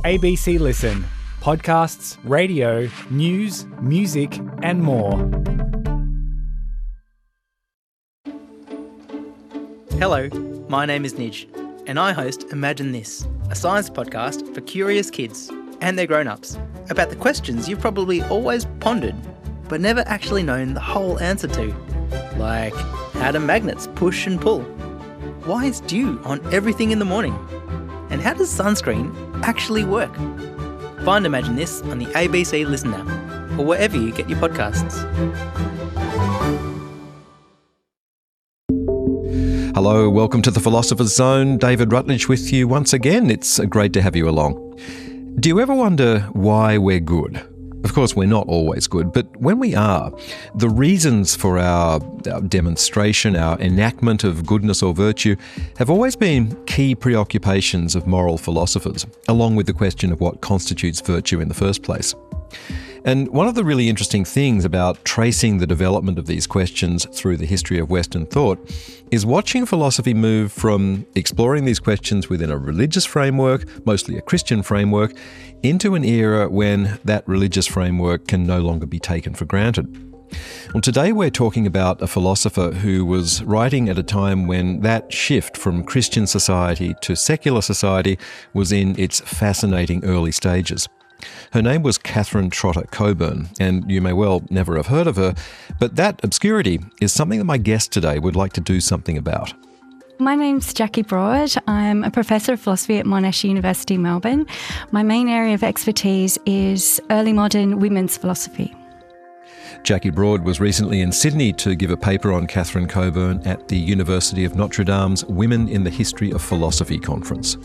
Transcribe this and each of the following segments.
ABC Listen. Podcasts, radio, news, music and more. Hello, my name is Nij, and I host Imagine This, a science podcast for curious kids and their grown-ups about the questions you've probably always pondered but never actually known the whole answer to. Like, how do magnets push and pull? Why is dew on everything in the morning? And how does sunscreen actually work? Find Imagine This on the ABC Listen app or wherever you get your podcasts. Hello, welcome to the Philosopher's Zone. David Rutledge with you once again. It's great to have you along. Do you ever wonder why we're good? Of course, we're not always good, but when we are, the reasons for our demonstration, our enactment of goodness or virtue, have always been key preoccupations of moral philosophers, along with the question of what constitutes virtue in the first place. And one of the really interesting things about tracing the development of these questions through the history of Western thought is watching philosophy move from exploring these questions within a religious framework, mostly a Christian framework, into an era when that religious framework can no longer be taken for granted. Well, today we're talking about a philosopher who was writing at a time when that shift from Christian society to secular society was in its fascinating early stages. Her name was Catherine Trotter Cockburn, and you may well never have heard of her, but that obscurity is something that my guest today would like to do something about. My name's Jackie Broad. I'm a professor of philosophy at Monash University, Melbourne. My main area of expertise is early modern women's philosophy. Jackie Broad was recently in Sydney to give a paper on Catherine Cockburn at the University of Notre Dame's Women in the History of Philosophy conference.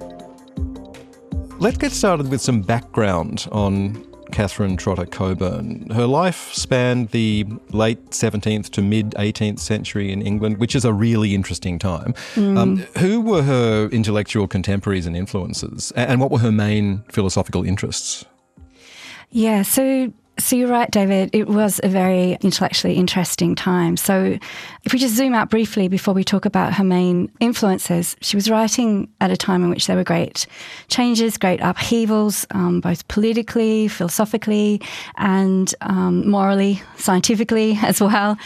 Let's get started with some background on Catherine Trotter Cockburn. Her life spanned the late 17th to mid-18th century in England, which is a really interesting time. Who were her intellectual contemporaries and influences, and what were her main philosophical interests? Yeah, so you're right, David. It was a very intellectually interesting time. So if we just zoom out briefly before we talk about her main influences, she was writing at a time in which there were great changes, great upheavals, both politically, philosophically, and morally, scientifically as well.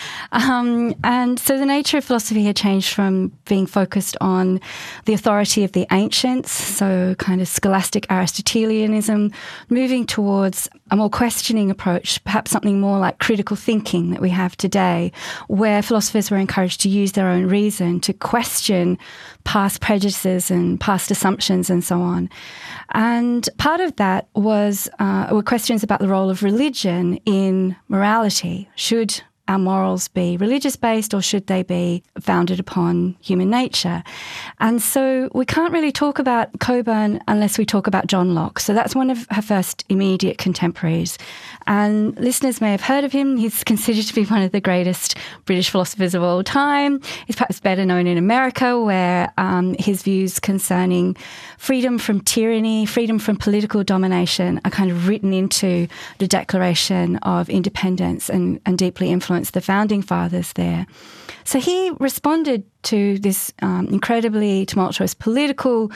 And so the nature of philosophy had changed from being focused on the authority of the ancients, so kind of scholastic Aristotelianism, moving towards a more questioning approach, perhaps something more like critical thinking that we have today, where philosophers were encouraged to use their own reason to question past prejudices and past assumptions and so on. And part of that were questions about the role of religion in morality. Should our morals be religious-based or should they be founded upon human nature? And so we can't really talk about Cockburn unless we talk about John Locke. So that's one of her first immediate contemporaries. And listeners may have heard of him. He's considered to be one of the greatest British philosophers of all time. He's perhaps better known in America, where his views concerning freedom from tyranny, freedom from political domination are kind of written into the Declaration of Independence and deeply influenced the founding fathers there. So he responded to this incredibly tumultuous political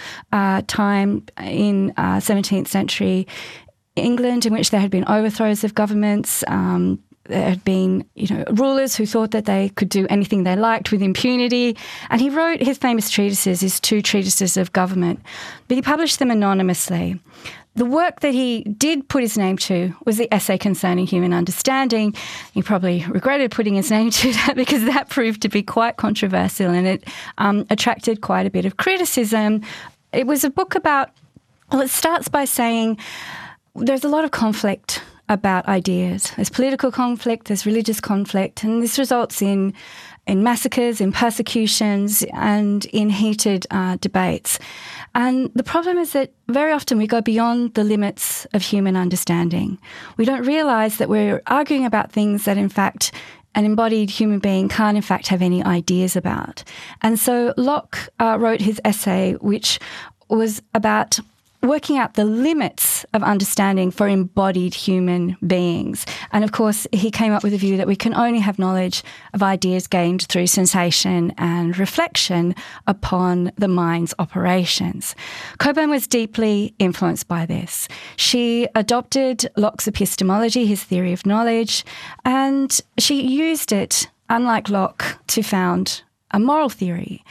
time in 17th century England, in which there had been overthrows of governments. There had been, rulers who thought that they could do anything they liked with impunity. And he wrote his famous treatises, his two treatises of government, but he published them anonymously. The work that he did put his name to was the Essay Concerning Human Understanding. He probably regretted putting his name to that because that proved to be quite controversial and it attracted quite a bit of criticism. It was a book about, it starts by saying there's a lot of conflict about ideas. There's political conflict, there's religious conflict, and this results in massacres, in persecutions, and in heated debates. And the problem is that very often we go beyond the limits of human understanding. We don't realise that we're arguing about things that, in fact, an embodied human being can't, in fact, have any ideas about. And so Locke wrote his essay, which was about working out the limits of understanding for embodied human beings. And of course, he came up with a view that we can only have knowledge of ideas gained through sensation and reflection upon the mind's operations. Cockburn was deeply influenced by this. She adopted Locke's epistemology, his theory of knowledge, and she used it, unlike Locke, to found a moral theory.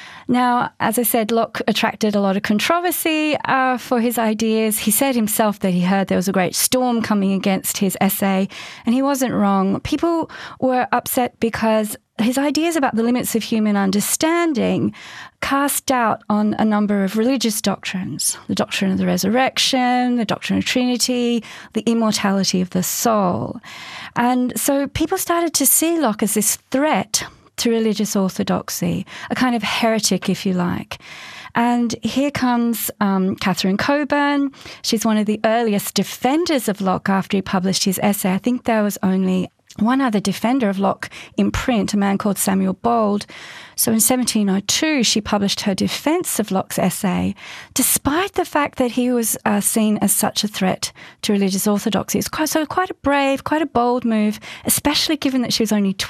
Now, as I said, Locke attracted a lot of controversy for his ideas. He said himself that he heard there was a great storm coming against his essay, and he wasn't wrong. People were upset because his ideas about the limits of human understanding cast doubt on a number of religious doctrines: the doctrine of the resurrection, the doctrine of Trinity, the immortality of the soul. And so people started to see Locke as this threat to religious orthodoxy, a kind of heretic, if you like. And here comes Catherine Cockburn. She's one of the earliest defenders of Locke after he published his essay. I think there was only one other defender of Locke in print, a man called Samuel Bold. So in 1702, she published her defence of Locke's essay, despite the fact that he was seen as such a threat to religious orthodoxy. It's quite a brave, quite a bold move, especially given that she was only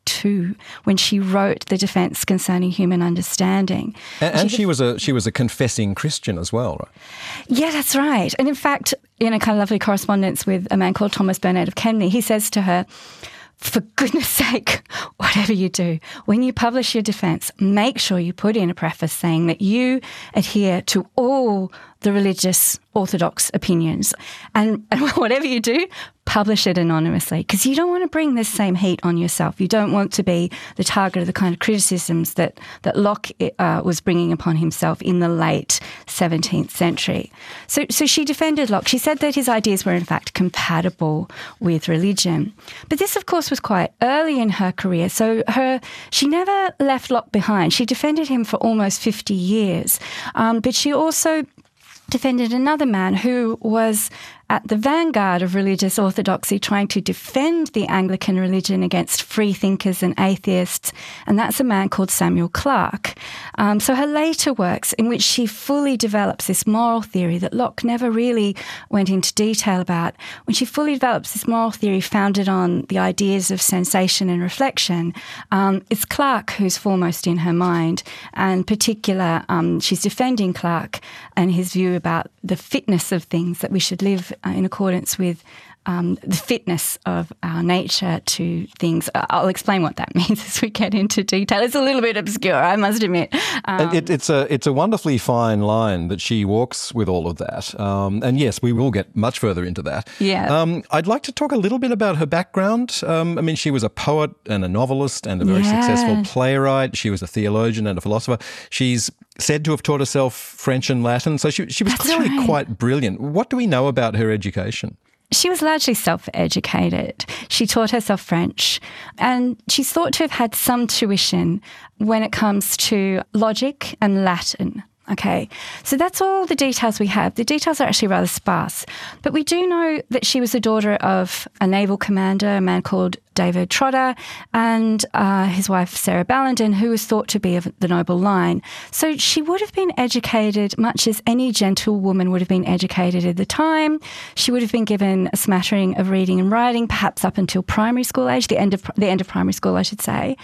22 when she wrote the defence concerning human understanding. And she was a confessing Christian as well, right? Yeah, that's right. And in fact, in a kind of lovely correspondence with a man called Thomas Burnet of Kemney, he says to her, "For goodness sake, whatever you do, when you publish your defence, make sure you put in a preface saying that you adhere to all the religious orthodox opinions. And whatever you do, publish it anonymously, because you don't want to bring this same heat on yourself. You don't want to be the target of the kind of criticisms that Locke was bringing upon himself in the late 17th century. So she defended Locke. She said that his ideas were in fact compatible with religion. But this, of course, was quite early in her career. So she never left Locke behind. She defended him for almost 50 years. But she also defended another man who was at the vanguard of religious orthodoxy, trying to defend the Anglican religion against free thinkers and atheists, and that's a man called Samuel Clarke. So her later works, in which she fully develops this moral theory that Locke never really went into detail about, when she fully develops this moral theory founded on the ideas of sensation and reflection, it's Clarke who's foremost in her mind. And in particular, she's defending Clarke and his view about the fitness of things, that we should live in accordance with the fitness of our nature to things. I'll explain what that means as we get into detail. It's a little bit obscure, I must admit. It's a wonderfully fine line that she walks with all of that. And yes, we will get much further into that. Yeah. I'd like to talk a little bit about her background. She was a poet and a novelist and a very successful playwright. She was a theologian and a philosopher. She's said to have taught herself French and Latin. So she was clearly quite brilliant. What do we know about her education? She was largely self-educated. She taught herself French, and she's thought to have had some tuition when it comes to logic and Latin. Okay, so that's all the details we have. The details are actually rather sparse, but we do know that she was the daughter of a naval commander, a man called David Trotter, and his wife Sarah Ballenden, who was thought to be of the noble line. So she would have been educated much as any gentlewoman would have been educated at the time. She would have been given a smattering of reading and writing, perhaps up until primary school age, the end of primary school, I should say.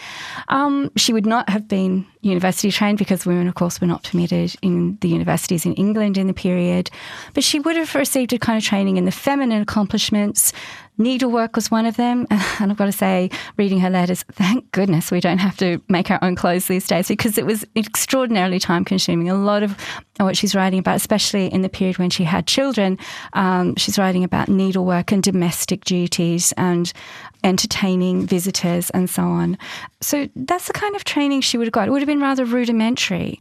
She would not have been university trained, because women, of course, were not permitted in the universities in England in the period. But she would have received a kind of training in the feminine accomplishments. Needlework was one of them. And I've got to say, reading her letters, thank goodness we don't have to make our own clothes these days, because it was extraordinarily time-consuming. A lot of what she's writing about, especially in the period when she had children, she's writing about needlework and domestic duties and entertaining visitors and so on. So that's the kind of training she would have got. It would have been rather rudimentary.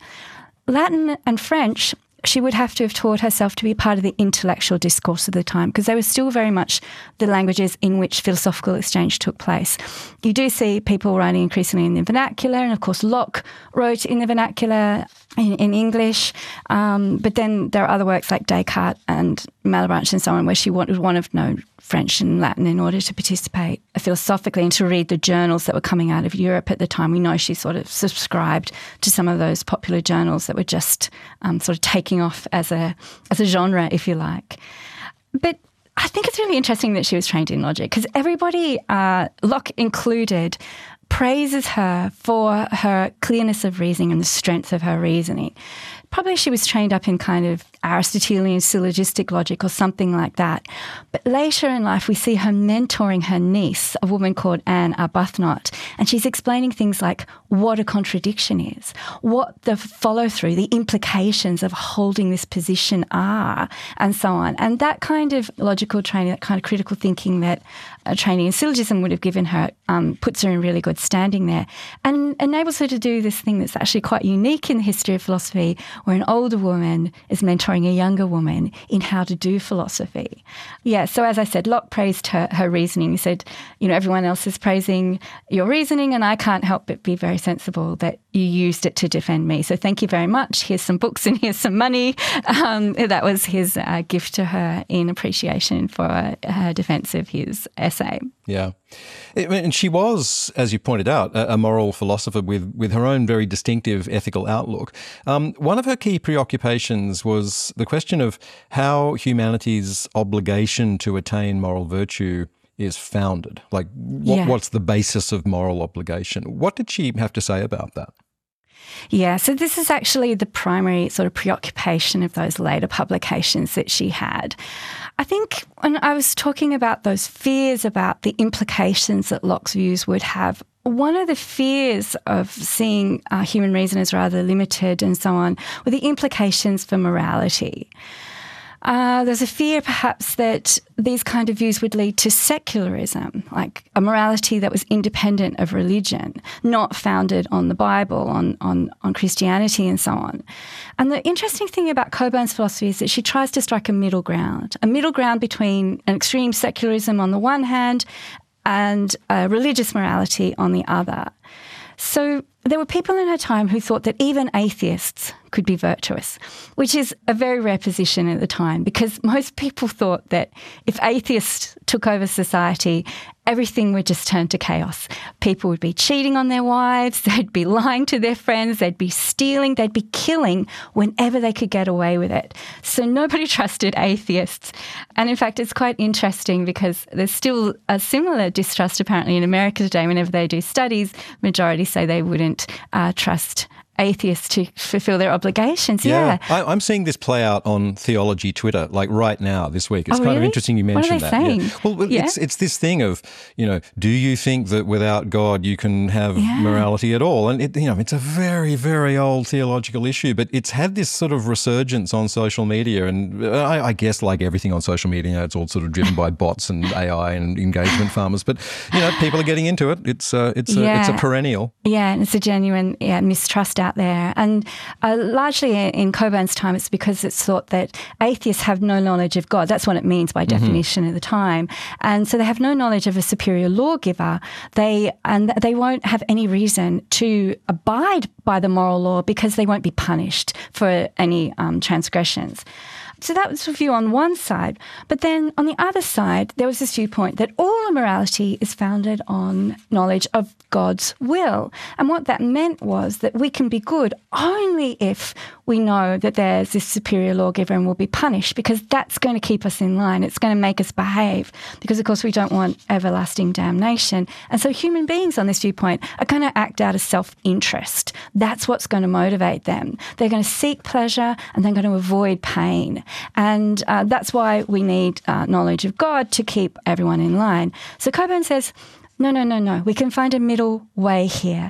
Latin and French, she would have to have taught herself to be part of the intellectual discourse of the time, because they were still very much the languages in which philosophical exchange took place. You do see people writing increasingly in the vernacular, and of course Locke wrote in the vernacular in English, but then there are other works like Descartes and Malebranche and so on, where she would have known French and Latin in order to participate philosophically and to read the journals that were coming out of Europe at the time. We know she sort of subscribed to some of those popular journals that were just sort of taking off as a genre, if you like. But I think it's really interesting that she was trained in logic, because everybody, Locke included, praises her for her clearness of reasoning and the strength of her reasoning. Probably she was trained up in kind of Aristotelian syllogistic logic or something like that. But later in life, we see her mentoring her niece, a woman called Anne Arbuthnot, and she's explaining things like what a contradiction is, what the follow-through, the implications of holding this position are, and so on. And that kind of logical training, that kind of critical thinking that a training in syllogism would have given her, puts her in really good standing there and enables her to do this thing that's actually quite unique in the history of philosophy, where an older woman is mentoring a younger woman in how to do philosophy. Yeah, so as I said, Locke praised her reasoning. He said, everyone else is praising your reasoning and I can't help but be very sensible that you used it to defend me. So thank you very much. Here's some books and here's some money. That was his gift to her in appreciation for her defence of his essay. Yeah. And she was, as you pointed out, a moral philosopher with her own very distinctive ethical outlook. One of her key preoccupations was the question of how humanity's obligation to attain moral virtue is founded. Like, what's the basis of moral obligation? What did she have to say about that? Yeah, so this is actually the primary sort of preoccupation of those later publications that she had. I think when I was talking about those fears about the implications that Locke's views would have, one of the fears of seeing human reason as rather limited and so on were the implications for morality. There's a fear perhaps that these kind of views would lead to secularism, like a morality that was independent of religion, not founded on the Bible, on Christianity and so on. And the interesting thing about Coburn's philosophy is that she tries to strike a middle ground between an extreme secularism on the one hand and religious morality on the other. So there were people in her time who thought that even atheists could be virtuous, which is a very rare position at the time, because most people thought that if atheists took over society, everything would just turn to chaos. People would be cheating on their wives, they'd be lying to their friends, they'd be stealing, they'd be killing whenever they could get away with it. So nobody trusted atheists. And in fact, it's quite interesting because there's still a similar distrust apparently in America today. Whenever they do studies, majority say they wouldn't trust atheists to fulfill their obligations. Yeah. I'm seeing this play out on theology Twitter, like right now this week. It's kind of interesting you mentioned that. What are they saying? Yeah. Well, it's this thing of, do you think that without God you can have morality at all? And it's a very, very old theological issue, but it's had this sort of resurgence on social media. And I guess like everything on social media, it's all sort of driven by bots and AI and engagement farmers. But, people are getting into it. It's a perennial. Yeah, and it's a genuine mistrust out there. And largely in Coburn's time, it's because it's thought that atheists have no knowledge of God. That's what it means by definition at the time. And so they have no knowledge of a superior lawgiver. They won't have any reason to abide by the moral law because they won't be punished for any transgressions. So that was the view on one side. But then on the other side, there was this viewpoint that all morality is founded on knowledge of God's will. And what that meant was that we can be good only if we know that there's this superior lawgiver and we'll be punished, because that's going to keep us in line. It's going to make us behave because, of course, we don't want everlasting damnation. And so human beings on this viewpoint are going to act out of self-interest. That's what's going to motivate them. They're going to seek pleasure and they're going to avoid pain. And that's why we need knowledge of God to keep everyone in line. So Coburn says, no. We can find a middle way here.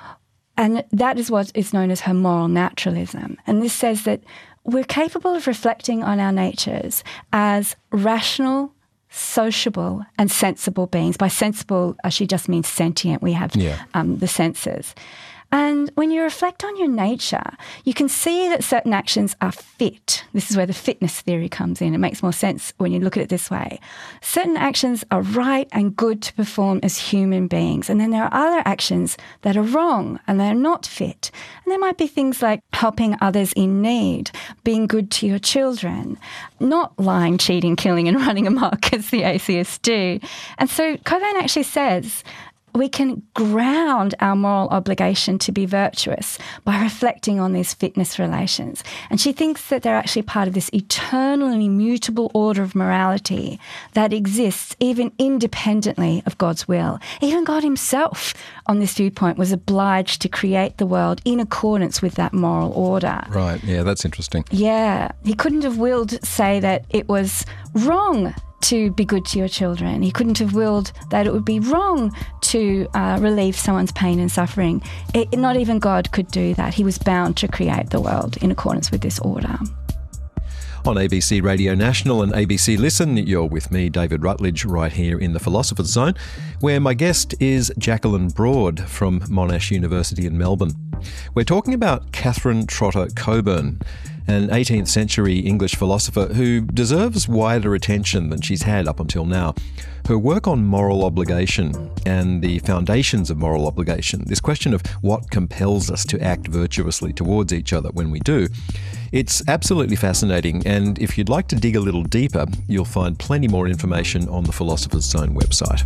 And that is what is known as her moral naturalism. And this says that we're capable of reflecting on our natures as rational, sociable and sensible beings. By sensible, she just means sentient. We have the senses. And when you reflect on your nature, you can see that certain actions are fit. This is where the fitness theory comes in. It makes more sense when you look at it this way. Certain actions are right and good to perform as human beings. And then there are other actions that are wrong and they're not fit. And there might be things like helping others in need, being good to your children, not lying, cheating, killing and running amok as the atheists do. And so Cockburn actually says we can ground our moral obligation to be virtuous by reflecting on these fitness relations. And she thinks that they're actually part of this eternal and immutable order of morality that exists even independently of God's will. Even God himself, on this viewpoint, was obliged to create the world in accordance with that moral order. Right, yeah, that's interesting. Yeah, he couldn't have willed, say, that it was wrong to be good to your children. He couldn't have willed that it would be wrong to relieve someone's pain and suffering. Not even God could do that. He was bound to create the world in accordance with this order. On ABC Radio National and ABC Listen, you're with me, David Rutledge, right here in the Philosopher's Zone, where my guest is Jacqueline Broad from Monash University in Melbourne. We're talking about Catherine Trotter Cockburn, an 18th century English philosopher who deserves wider attention than she's had up until now. Her work on moral obligation and the foundations of moral obligation, this question of what compels us to act virtuously towards each other when we do, it's absolutely fascinating, and if you'd like to dig a little deeper, you'll find plenty more information on the Philosopher's Zone website.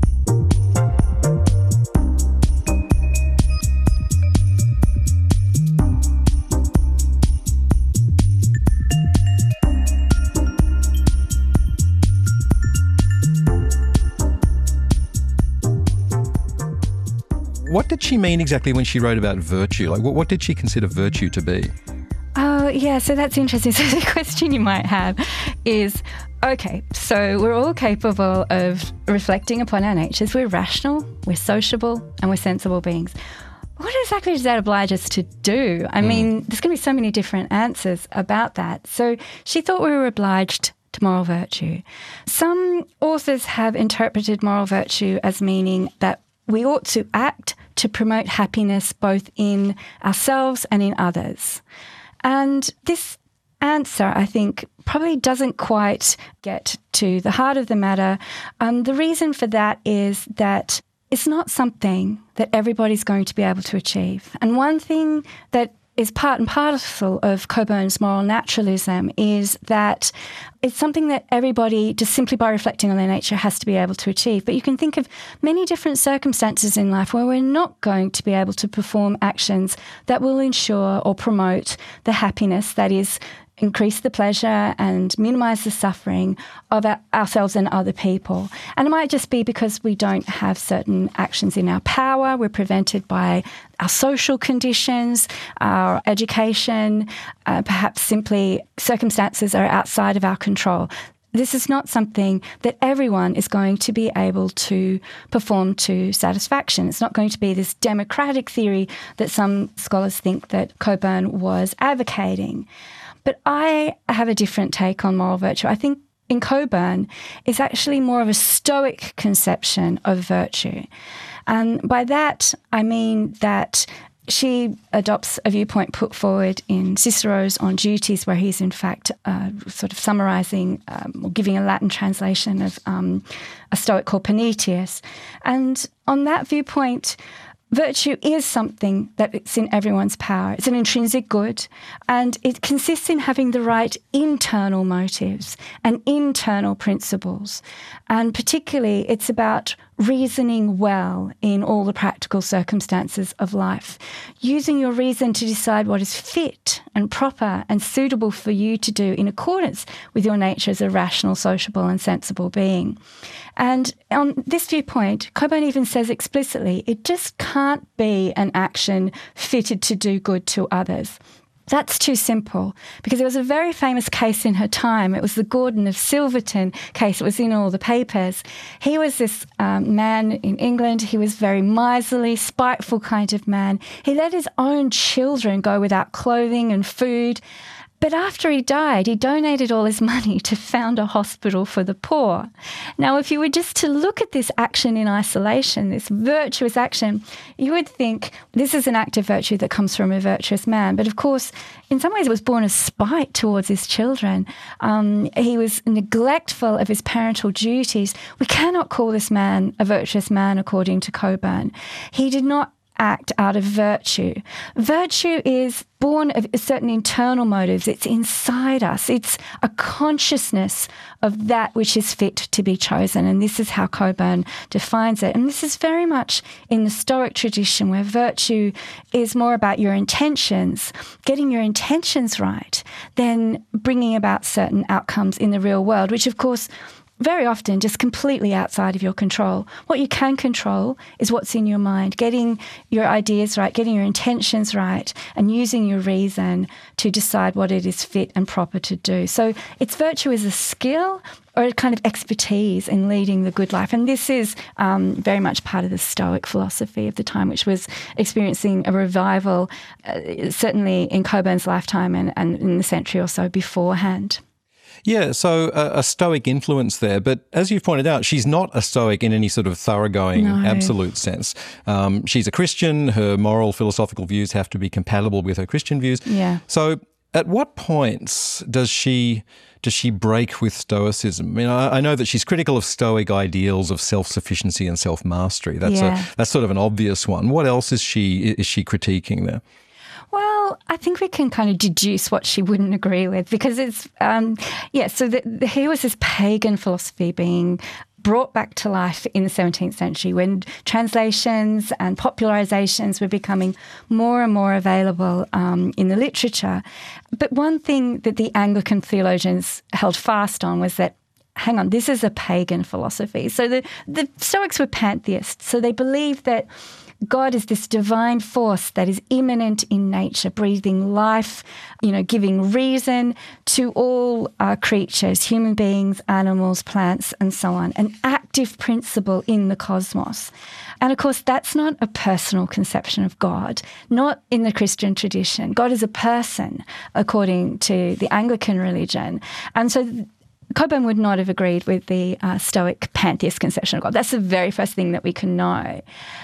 What did she mean exactly when she wrote about virtue? Like, what did she consider virtue to be? Oh, yeah, so that's interesting. So the question you might have is, okay, so we're all capable of reflecting upon our natures. We're rational, we're sociable, and we're sensible beings. What exactly does that oblige us to do? I mean, there's going to be so many different answers about that. So she thought we were obliged to moral virtue. Some authors have interpreted moral virtue as meaning that we ought to act to promote happiness both in ourselves and in others. And this answer, I think, probably doesn't quite get to the heart of the matter. The reason for that is that it's not something that everybody's going to be able to achieve. And one thing that is part and parcel of Cockburn's moral naturalism is that it's something that everybody, just simply by reflecting on their nature, has to be able to achieve. But you can think of many different circumstances in life where we're not going to be able to perform actions that will ensure or promote the happiness, that is, increase the pleasure and minimise the suffering of ourselves and other people. And it might just be because we don't have certain actions in our power. We're prevented by our social conditions, our education, perhaps simply circumstances are outside of our control. This is not something that everyone is going to be able to perform to satisfaction. It's not going to be this democratic theory that some scholars think that Cockburn was advocating. But I have a different take on moral virtue. I think in Cockburn, it's actually more of a Stoic conception of virtue. And by that, I mean that she adopts a viewpoint put forward in Cicero's On Duties, where he's in fact sort of summarising or giving a Latin translation of a Stoic called Panaetius. And on that viewpoint, virtue is something that it's in everyone's power. It's an intrinsic good, and it consists in having the right internal motives and internal principles. And particularly, it's about reasoning well in all the practical circumstances of life, using your reason to decide what is fit and proper and suitable for you to do in accordance with your nature as a rational, sociable and sensible being. And on this viewpoint, Cockburn even says explicitly, it just can't be an action fitted to do good to others. That's too simple, because there was a very famous case in her time. It was the Gordon of Silverton case. It was in all the papers. He was this man in England. He was very miserly, spiteful kind of man. He let his own children go without clothing and food. But after he died, he donated all his money to found a hospital for the poor. Now, if you were just to look at this action in isolation, this virtuous action, you would think this is an act of virtue that comes from a virtuous man. But of course, in some ways, it was born of spite towards his children. He was neglectful of his parental duties. We cannot call this man a virtuous man, according to Cockburn. He did not act out of virtue. Virtue is born of certain internal motives. It's inside us. It's a consciousness of that which is fit to be chosen. And this is how Cockburn defines it. And this is very much in the Stoic tradition, where virtue is more about your intentions, getting your intentions right, than bringing about certain outcomes in the real world, which of course very often just completely outside of your control. What you can control is what's in your mind, getting your ideas right, getting your intentions right, and using your reason to decide what it is fit and proper to do. So it's virtue as a skill or a kind of expertise in leading the good life. And this is very much part of the Stoic philosophy of the time, which was experiencing a revival, certainly in Cockburn's lifetime and in the century or so beforehand. Yeah, so a Stoic influence there. But as you've pointed out, she's not a Stoic in any sort of thoroughgoing, absolute sense. She's a Christian. Her moral, philosophical views have to be compatible with her Christian views. Yeah. So at what points does she break with Stoicism? I mean, I know that she's critical of Stoic ideals of self-sufficiency and self-mastery. That's sort of an obvious one. What else is she critiquing there? Well, I think we can kind of deduce what she wouldn't agree with, because it's, here was this pagan philosophy being brought back to life in the 17th century when translations and popularizations were becoming more and more available in the literature. But one thing that the Anglican theologians held fast on was that, hang on, this is a pagan philosophy. So the Stoics were pantheists, so they believed that God is this divine force that is immanent in nature, breathing life, giving reason to all creatures, human beings, animals, plants, and so on, an active principle in the cosmos. And of course, that's not a personal conception of God, not in the Christian tradition. God is a person, according to the Anglican religion. And so Cockburn would not have agreed with the Stoic pantheist conception of God. That's the very first thing that we can know.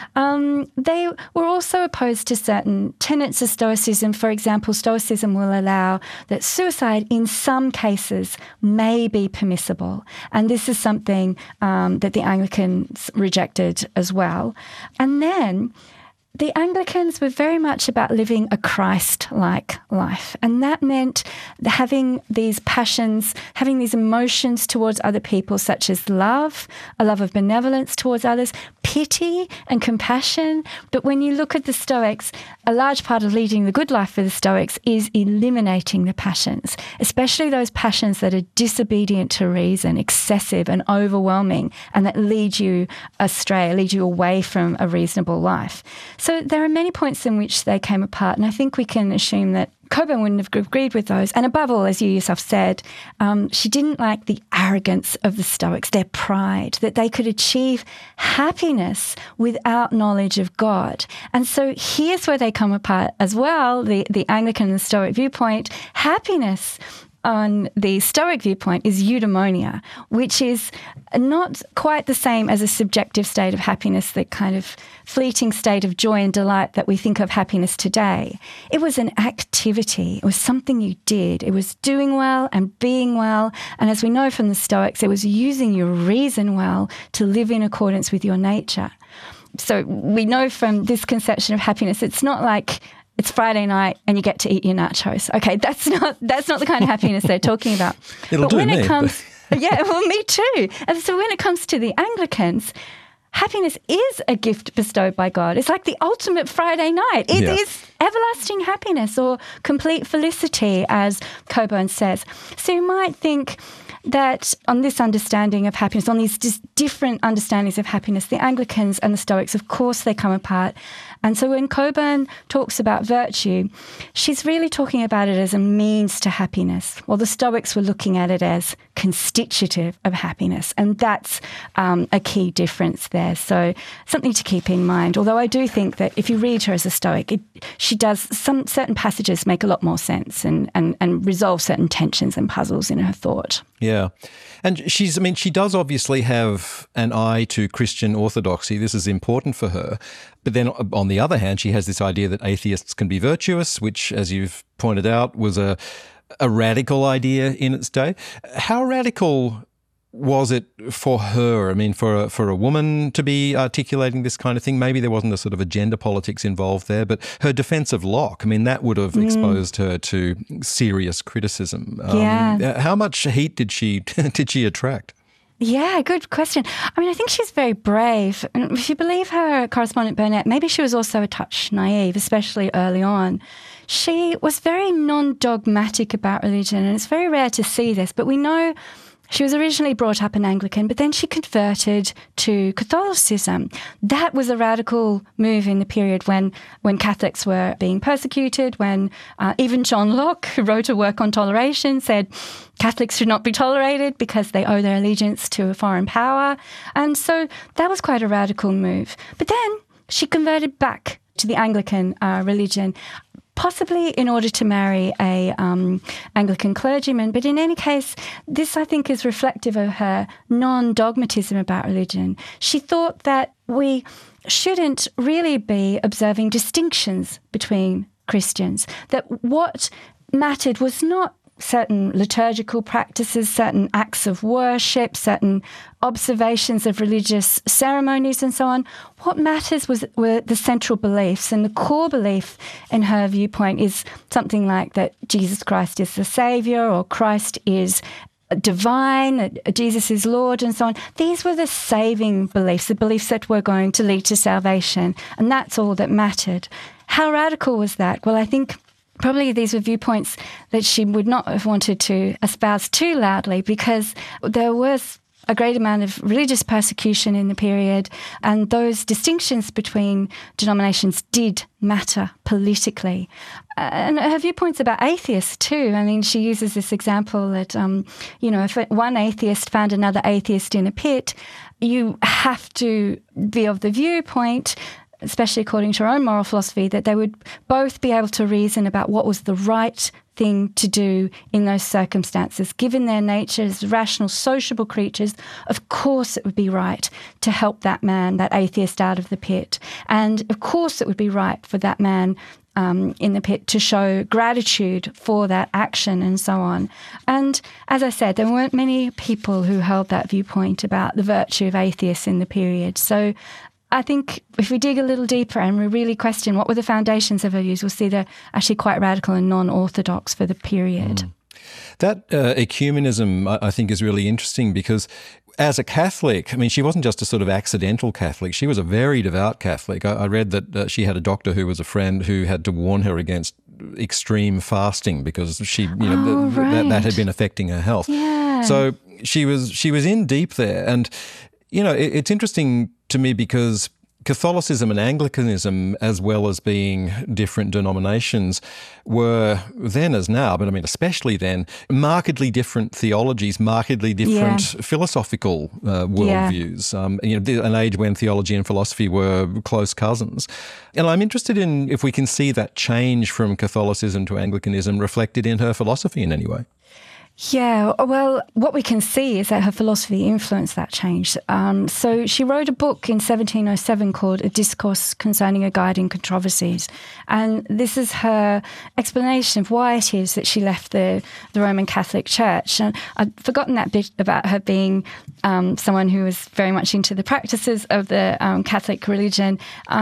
They were also opposed to certain tenets of Stoicism. For example, Stoicism will allow that suicide in some cases may be permissible. And this is something that the Anglicans rejected as well. And then the Anglicans were very much about living a Christ-like life. And that meant having these passions, having these emotions towards other people, such as love, a love of benevolence towards others, pity and compassion. But when you look at the Stoics, a large part of leading the good life for the Stoics is eliminating the passions, especially those passions that are disobedient to reason, excessive and overwhelming, and that lead you astray, lead you away from a reasonable life. So there are many points in which they came apart, and I think we can assume that Cockburn wouldn't have agreed with those. And above all, as you yourself said, she didn't like the arrogance of the Stoics, their pride, that they could achieve happiness without knowledge of God. And so here's where they come apart as well, the Anglican and the Stoic viewpoint. Happiness on the Stoic viewpoint is eudaimonia, which is not quite the same as a subjective state of happiness, the kind of fleeting state of joy and delight that we think of happiness today. It was an activity. It was something you did. It was doing well and being well. And as we know from the Stoics, it was using your reason well to live in accordance with your nature. So we know from this conception of happiness, it's not like it's Friday night and you get to eat your nachos. Okay, that's not the kind of happiness they're talking about. It'll do me. Yeah, well, me too. And so when it comes to the Anglicans, happiness is a gift bestowed by God. It's like the ultimate Friday night. It is everlasting happiness or complete felicity, as Cockburn says. So you might think that on this understanding of happiness, on these different understandings of happiness, the Anglicans and the Stoics, of course, they come apart. And so when Cockburn talks about virtue, she's really talking about it as a means to happiness, while the Stoics were looking at it as constitutive of happiness. And that's a key difference there. So something to keep in mind. Although I do think that if you read her as a Stoic, she does some certain passages make a lot more sense and resolve certain tensions and puzzles in her thought. Yeah. And she does obviously have an eye to Christian orthodoxy. This is important for her. But then on the other hand, she has this idea that atheists can be virtuous, which, as you've pointed out, was a radical idea in its day. How radical was it for her? I mean, for a woman to be articulating this kind of thing, maybe there wasn't a sort of a gender politics involved there, but her defence of Locke, I mean, that would have exposed her to serious criticism. How much heat did she attract? Yeah, good question. I mean, I think she's very brave. And if you believe her correspondent Burnett, maybe she was also a touch naive, especially early on. She was very non-dogmatic about religion, and it's very rare to see this, but we know she was originally brought up an Anglican, but then she converted to Catholicism. That was a radical move in the period when Catholics were being persecuted, when even John Locke, who wrote a work on toleration, said Catholics should not be tolerated because they owe their allegiance to a foreign power. And so that was quite a radical move. But then she converted back to the Anglican religion, possibly in order to marry a Anglican clergyman. But in any case, this, I think, is reflective of her non-dogmatism about religion. She thought that we shouldn't really be observing distinctions between Christians, that what mattered was not certain liturgical practices, certain acts of worship, certain observations of religious ceremonies and so on. What matters were the central beliefs, and the core belief in her viewpoint is something like that Jesus Christ is the Saviour, or Christ is divine, Jesus is Lord, and so on. These were the saving beliefs, the beliefs that were going to lead to salvation, and that's all that mattered. How radical was that? Well, I think probably these were viewpoints that she would not have wanted to espouse too loudly, because there was a great amount of religious persecution in the period, and those distinctions between denominations did matter politically. And her viewpoints about atheists too. I mean, she uses this example that, if one atheist found another atheist in a pit, you have to be of the viewpoint, especially according to her own moral philosophy, that they would both be able to reason about what was the right thing to do in those circumstances. Given their nature as rational, sociable creatures, of course it would be right to help that man, that atheist, out of the pit. And of course it would be right for that man in the pit to show gratitude for that action and so on. And as I said, there weren't many people who held that viewpoint about the virtue of atheists in the period. So I think if we dig a little deeper and we really question what were the foundations of her views, we'll see they're actually quite radical and non-orthodox for the period. That ecumenism, I think, is really interesting because as a Catholic, I mean, she wasn't just a sort of accidental Catholic. She was a very devout Catholic. I read that she had a doctor who was a friend who had to warn her against extreme fasting because she, that had been affecting her health. Yeah. So she was in deep there. And, it's interesting to me because Catholicism and Anglicanism, as well as being different denominations, were then as now, but I mean especially then, markedly different theologies, markedly different philosophical worldviews. An age when theology and philosophy were close cousins. And I'm interested in if we can see that change from Catholicism to Anglicanism reflected in her philosophy in any way. Yeah, well, what we can see is that her philosophy influenced that change. So she wrote a book in 1707 called A Discourse Concerning a Guide in Controversies. And this is her explanation of why it is that she left the Roman Catholic Church. And I'd forgotten that bit about her being someone who was very much into the practices of the Catholic religion.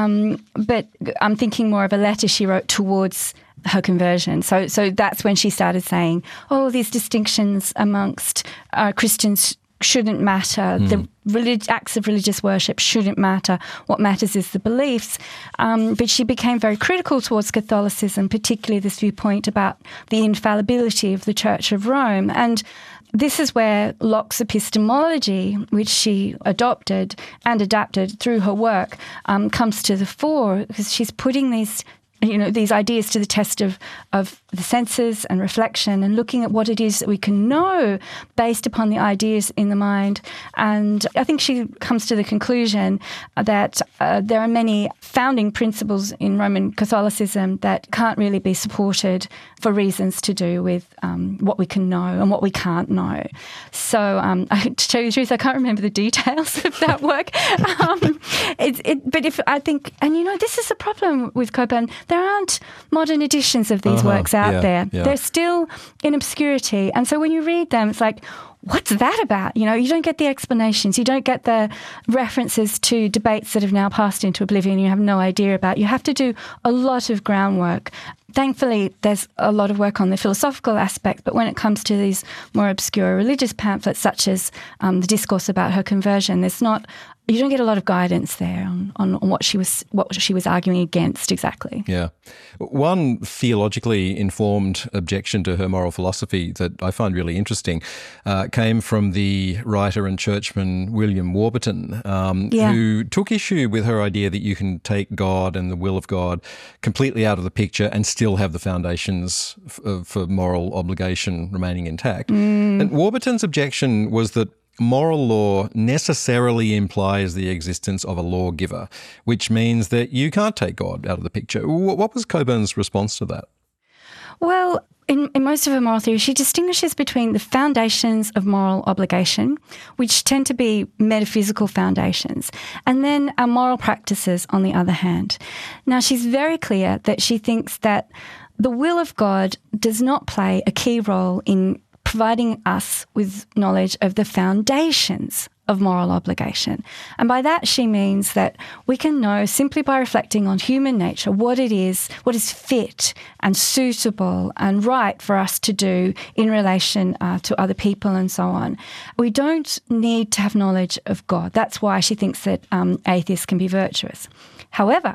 But I'm thinking more of a letter she wrote towards her conversion. So that's when she started saying, these distinctions amongst Christians shouldn't matter. The acts of religious worship shouldn't matter. What matters is the beliefs. But she became very critical towards Catholicism, particularly this viewpoint about the infallibility of the Church of Rome. And this is where Locke's epistemology, which she adopted and adapted through her work, comes to the fore, because she's putting these ideas to the test of the senses and reflection, and looking at what it is that we can know based upon the ideas in the mind. And I think she comes to the conclusion that there are many founding principles in Roman Catholicism that can't really be supported for reasons to do with what we can know and what we can't know. So to tell you the truth, I can't remember the details of that work. But if I think, and this is a problem with Cockburn, there aren't modern editions of these works out there. Yeah. They're still in obscurity. And so when you read them, it's like, what's that about? You don't get the explanations. You don't get the references to debates that have now passed into oblivion you have no idea about. You have to do a lot of groundwork. Thankfully, there's a lot of work on the philosophical aspect, but when it comes to these more obscure religious pamphlets, such as the discourse about her conversion, you don't get a lot of guidance there on what she was arguing against exactly. Yeah. One theologically informed objection to her moral philosophy that I find really interesting came from the writer and churchman William Warburton, who took issue with her idea that you can take God and the will of God completely out of the picture and still have the foundations for moral obligation remaining intact. And Warburton's objection was that moral law necessarily implies the existence of a lawgiver, which means that you can't take God out of the picture. What was Cockburn's response to that? Well, in most of her moral theory, she distinguishes between the foundations of moral obligation, which tend to be metaphysical foundations, and then our moral practices on the other hand. Now, she's very clear that she thinks that the will of God does not play a key role in providing us with knowledge of the foundations of moral obligation. And by that she means that we can know simply by reflecting on human nature what is fit and suitable and right for us to do in relation to other people and so on. We don't need to have knowledge of God. That's why she thinks that atheists can be virtuous. However,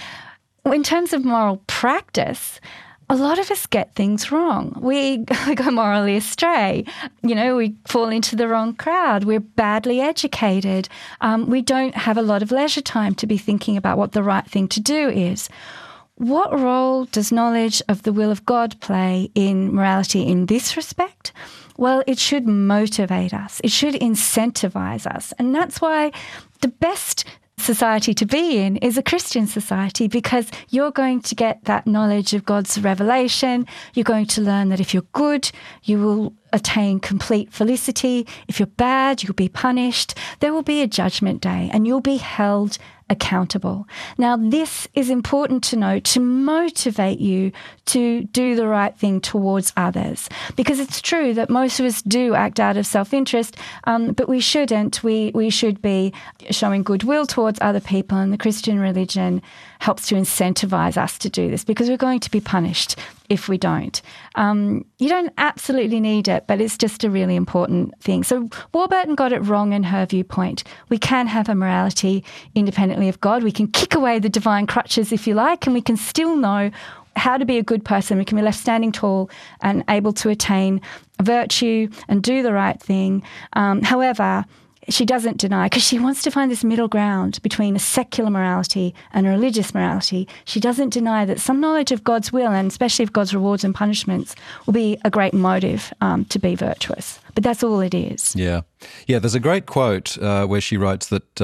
in terms of moral practice, a lot of us get things wrong. We go morally astray. We fall into the wrong crowd. We're badly educated. We don't have a lot of leisure time to be thinking about what the right thing to do is. What role does knowledge of the will of God play in morality in this respect? Well, it should motivate us. It should incentivize us. And that's why the best society to be in is a Christian society, because you're going to get that knowledge of God's revelation. You're going to learn that if you're good, you will attain complete felicity. If you're bad, you'll be punished. There will be a judgment day and you'll be held accountable. Now, this is important to know to motivate you to do the right thing towards others, because it's true that most of us do act out of self-interest, but we shouldn't. We should be showing goodwill towards other people, and the Christian religion helps to incentivize us to do this, because we're going to be punished if we don't. You don't absolutely need it, but it's just a really important thing. So Warburton got it wrong in her viewpoint. We can have a morality independently of God. We can kick away the divine crutches, if you like, and we can still know how to be a good person. We can be left standing tall and able to attain virtue and do the right thing. However, she doesn't deny, because she wants to find this middle ground between a secular morality and a religious morality. She doesn't deny that some knowledge of God's will, and especially of God's rewards and punishments, will be a great motive to be virtuous. But that's all it is. Yeah. There's a great quote where she writes that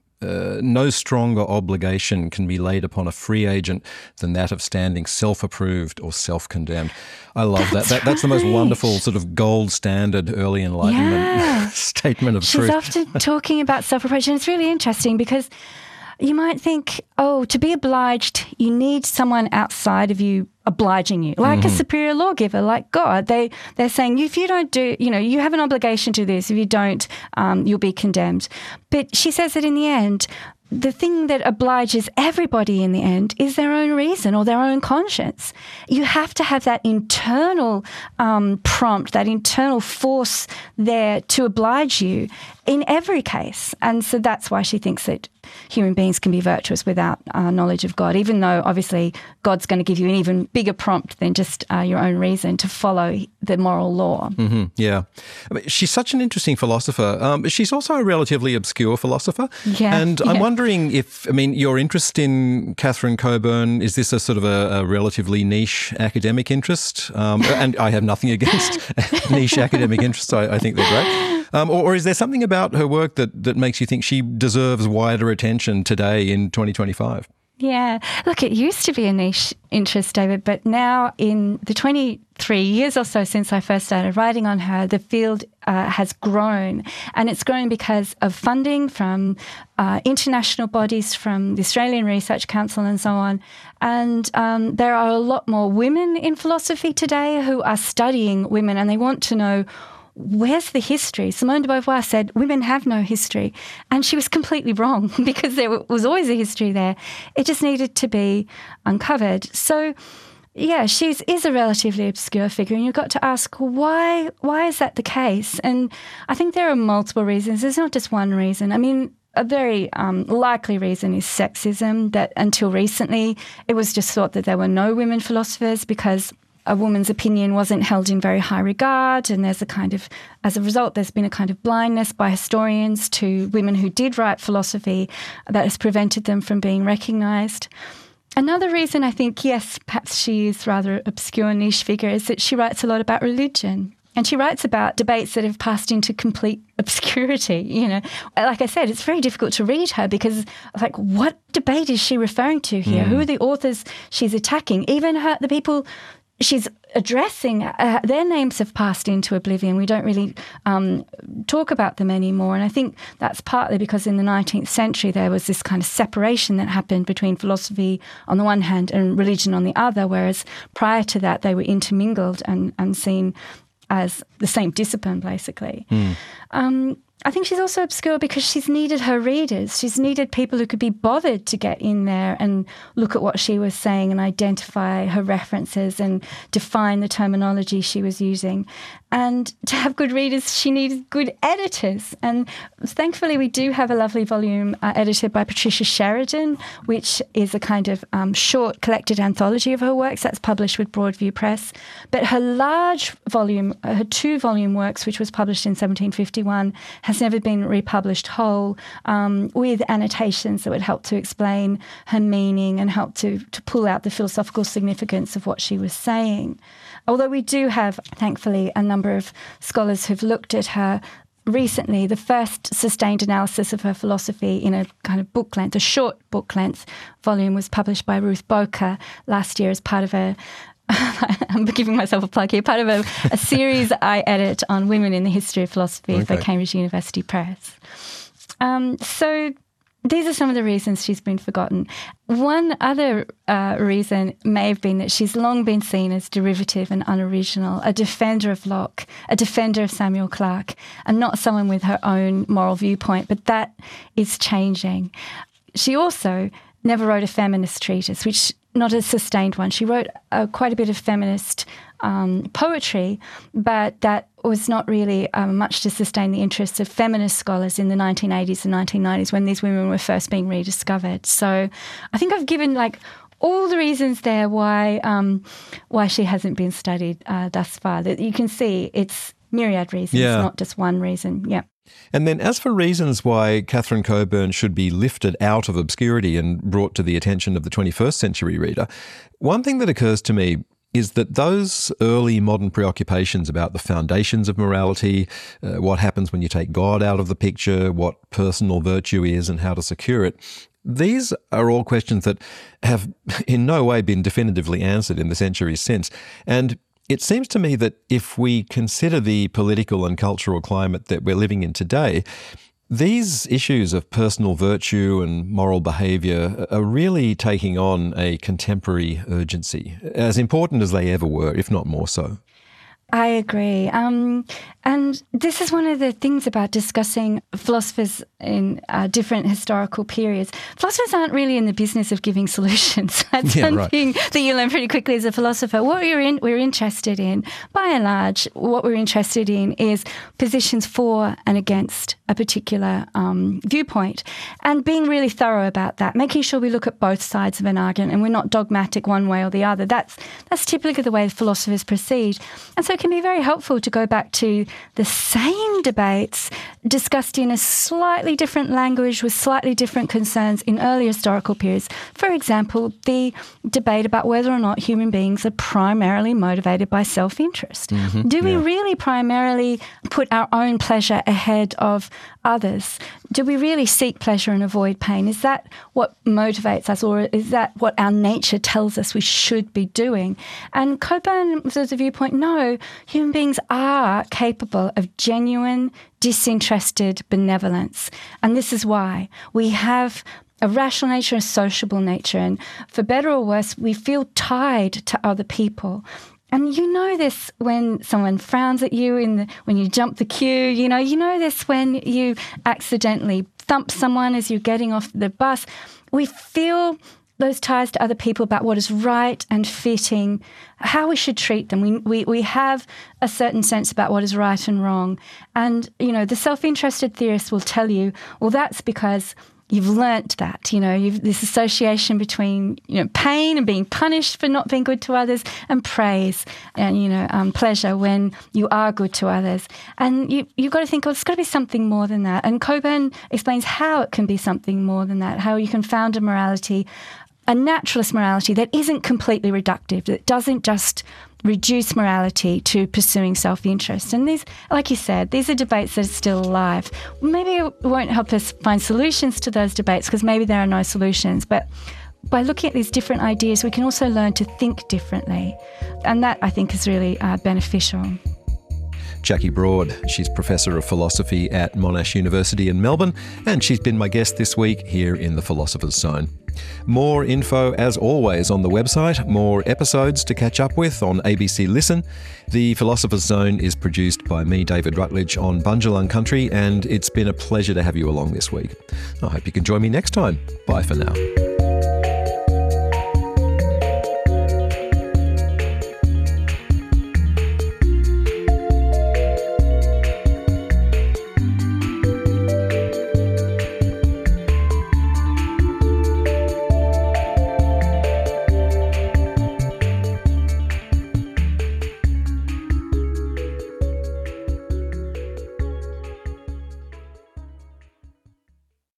no stronger obligation can be laid upon a free agent than that of standing self-approved or self-condemned. I love that. That's the most wonderful sort of gold standard early Enlightenment statement of truth. She's often talking about self-reproach, and it's really interesting because you might think, to be obliged, you need someone outside of you obliging you, like a superior lawgiver, like God. They're saying, if you don't do, you have an obligation to this. If you don't, you'll be condemned. But she says that in the end, the thing that obliges everybody in the end is their own reason or their own conscience. You have to have that internal prompt, that internal force there to oblige you. in every case. And so that's why she thinks that human beings can be virtuous without knowledge of God, even though obviously God's going to give you an even bigger prompt than just your own reason to follow the moral law. Mm-hmm, yeah. I mean, she's such an interesting philosopher. She's also a relatively obscure philosopher. Yeah. And I'm wondering if, your interest in Catherine Cockburn, is this a sort of a relatively niche academic interest? And I have nothing against niche academic interests. I think they're great. Or is there something about her work that makes you think she deserves wider attention today in 2025? Yeah. Look, it used to be a niche interest, David, but now in the 23 years or so since I first started writing on her, the field has grown. And it's grown because of funding from international bodies, from the Australian Research Council and so on. And there are a lot more women in philosophy today who are studying women, and they want to know, where's the history? Simone de Beauvoir said, women have no history. And she was completely wrong, because there was always a history there. It just needed to be uncovered. So, yeah, she is a relatively obscure figure, and you've got to ask, why is that the case? And I think there are multiple reasons. There's not just one reason. A very likely reason is sexism, that until recently it was just thought that there were no women philosophers because a woman's opinion wasn't held in very high regard, and as a result, there's been a kind of blindness by historians to women who did write philosophy that has prevented them from being recognised. Another reason I think, yes, perhaps she is rather obscure niche figure, is that she writes a lot about religion. And she writes about debates that have passed into complete obscurity. Like I said, it's very difficult to read her because, what debate is she referring to here? Who are the authors she's attacking? Even the people she's addressing, their names have passed into oblivion. We don't really talk about them anymore. And I think that's partly because in the 19th century there was this kind of separation that happened between philosophy on the one hand and religion on the other, whereas prior to that they were intermingled and seen as the same discipline, basically. I think she's also obscure because she's needed her readers. She's needed people who could be bothered to get in there and look at what she was saying and identify her references and define the terminology she was using. And to have good readers, she needed good editors. And thankfully, we do have a lovely volume edited by Patricia Sheridan, which is a kind of short collected anthology of her works that's published with Broadview Press. But her large volume, her 2-volume works, which was published in 1751, has never been republished whole, with annotations that would help to explain her meaning and help to pull out the philosophical significance of what she was saying. Although we do have, thankfully, a number of scholars who've looked at her recently. The first sustained analysis of her philosophy in a kind of book length, a short book length volume, was published by Ruth Boker last year as part of I'm giving myself a plug here, part of a series I edit on women in the history of philosophy for Cambridge University Press. So these are some of the reasons she's been forgotten. One other reason may have been that she's long been seen as derivative and unoriginal, a defender of Locke, a defender of Samuel Clarke, and not someone with her own moral viewpoint, but that is changing. She also never wrote a feminist treatise, which not a sustained one. She wrote quite a bit of feminist poetry, but that was not really much to sustain the interests of feminist scholars in the 1980s and 1990s when these women were first being rediscovered. So I think I've given all the reasons there why she hasn't been studied thus far. That you can see it's myriad reasons, not just one reason. Yeah. And then as for reasons why Catherine Cockburn should be lifted out of obscurity and brought to the attention of the 21st century reader, one thing that occurs to me is that those early modern preoccupations about the foundations of morality, what happens when you take God out of the picture, what personal virtue is and how to secure it, these are all questions that have in no way been definitively answered in the centuries since. And it seems to me that if we consider the political and cultural climate that we're living in today, these issues of personal virtue and moral behaviour are really taking on a contemporary urgency, as important as they ever were, if not more so. I agree. And this is one of the things about discussing philosophers in different historical periods. Philosophers aren't really in the business of giving solutions. That's something that you learn pretty quickly as a philosopher. What we're interested in, by and large, what we're interested in is positions for and against a particular viewpoint, and being really thorough about that, making sure we look at both sides of an argument and we're not dogmatic one way or the other. That's typically the way philosophers proceed. And so it can be very helpful to go back to the same debates discussed in a slightly different language with slightly different concerns in early historical periods. For example, the debate about whether or not human beings are primarily motivated by self-interest. Do we really primarily put our own pleasure ahead of others? Do we really seek pleasure and avoid pain? Is that what motivates us, or is that what our nature tells us we should be doing? And Cockburn was of the viewpoint, no, human beings are capable of genuine, disinterested benevolence. And this is why we have a rational nature, a sociable nature, and for better or worse, we feel tied to other people. And you know this when someone frowns at you when you jump the queue. You know this when you accidentally thump someone as you're getting off the bus. We feel those ties to other people about what is right and fitting, how we should treat them. We have a certain sense about what is right and wrong. And, the self-interested theorists will tell you, well, that's because you've learnt that, this association between, pain and being punished for not being good to others, and praise and, pleasure when you are good to others. And you've got to think, it's got to be something more than that. And Cockburn explains how it can be something more than that, how you can found a morality, a naturalist morality that isn't completely reductive, that doesn't just reduce morality to pursuing self-interest. And these, like you said, these are debates that are still alive. Maybe it won't help us find solutions to those debates because maybe there are no solutions, but by looking at these different ideas, we can also learn to think differently. And that, I think, is really beneficial. Jackie Broad, she's Professor of Philosophy at Monash University in Melbourne, and she's been my guest this week here in the Philosopher's Zone. More info, as always, on the website, more episodes to catch up with on ABC Listen. The Philosopher's Zone is produced by me, David Rutledge, on Bundjalung Country, and it's been a pleasure to have you along this week. I hope you can join me next time. Bye for now.